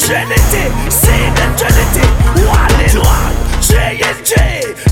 Trinity, see the Trinity, one in one, J and J.